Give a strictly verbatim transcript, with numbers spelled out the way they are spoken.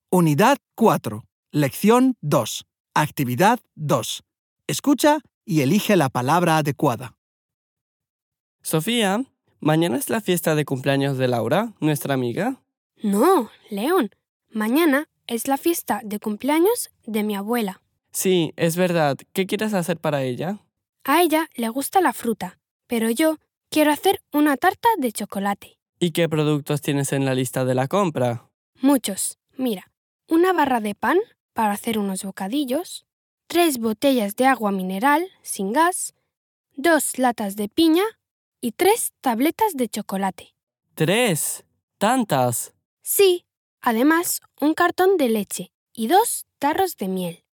Unidad cuatro. Lección dos. Actividad dos. Escucha y elige la palabra adecuada. Sofía, ¿mañana es la fiesta de cumpleaños de Laura, nuestra amiga? No, León. Mañana es la fiesta de cumpleaños de mi abuela. Sí, es verdad. ¿Qué quieres hacer para ella? A ella le gusta la fruta, pero yo quiero hacer una tarta de chocolate. ¿Y qué productos tienes en la lista de la compra? Muchos. Mira, una barra de pan para hacer unos bocadillos, tres botellas de agua mineral sin gas, dos latas de piña y tres tabletas de chocolate. ¡Tres! ¡Tantas! Sí, además un cartón de leche y dos tarros de miel.